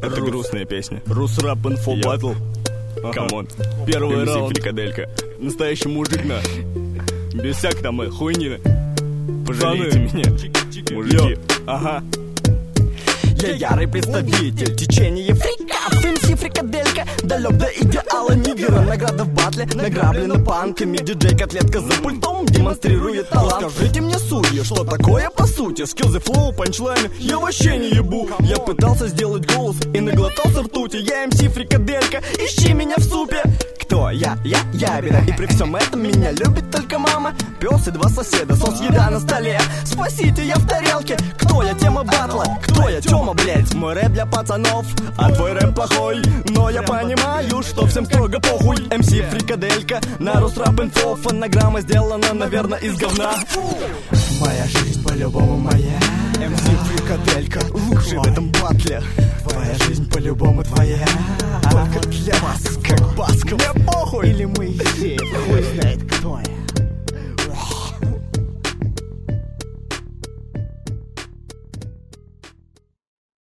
Это грустная песня. Русрап Инфо Батл. Камон. Первый MC раунд. Фрикаделька. Настоящий мужик, на. Без всякой там хуйни. Пожалейте меня, мужики. Йо. Ага. Я ярый представитель течения фриков, МС Фрикаделька, далек до идеала нигера. Награда в батле, награблена панками. Диджей Котлетка за пультом демонстрирует талант. Скажите мне, судьи, что такое по сути? Скиллзы, флоу, панчлайны, я вообще не ебу. Я пытался сделать голос и наглотался ртути. Я МС Фрикаделька, ищи меня в супе. Кто я? Я беда. И при всем этом меня любит только мама, пес и два соседа, сос, еда на столе. Спасите, я в тарелке. Кто я? Тема батла. Кто я? Тёма, блять. Мой рэп для пацанов, а твой рэп плохой. Но я понимаю, что всем строго похуй. МС Фрикаделька, на Русрап Инфо. Фонограмма сделана, наверное, из говна. Моя жизнь по-любому моя. МС Фрикаделька, лучший в этом батле. Твоя жизнь по-любому твоя. Только для вас, как Басков. Мне похуй. Или мы все, хуй знает